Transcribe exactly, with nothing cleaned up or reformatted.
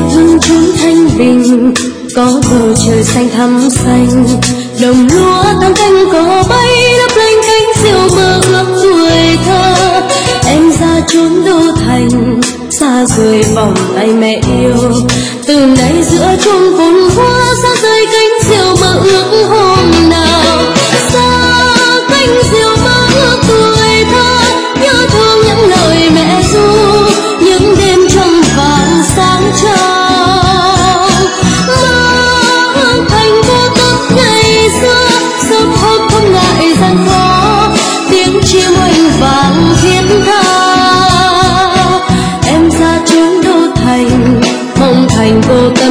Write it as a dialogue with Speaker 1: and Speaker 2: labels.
Speaker 1: hương trốn thanh bình, có bầu trời xanh thắm xanh, đồng lúa tam cánh cỏ bay lấp lánh cánh diều mơ ước tuổi thơ. Em ra chốn đô thành, xa rời vòng tay mẹ yêu, từ nay giữa chốn phồn hoa xa rời cánh diều mơ ước hôm nào. Xa cánh diều mơ ước tuổi thơ, nhớ thương những lời mẹ ru, những đêm trăng vàng sáng trong. Mơ thành vô tấp ngày xưa, giấc hốt không ngại gian khó, tiếng chim oanh vàng thiết tha. Em ra chốn đô thành, mộng thành vô tận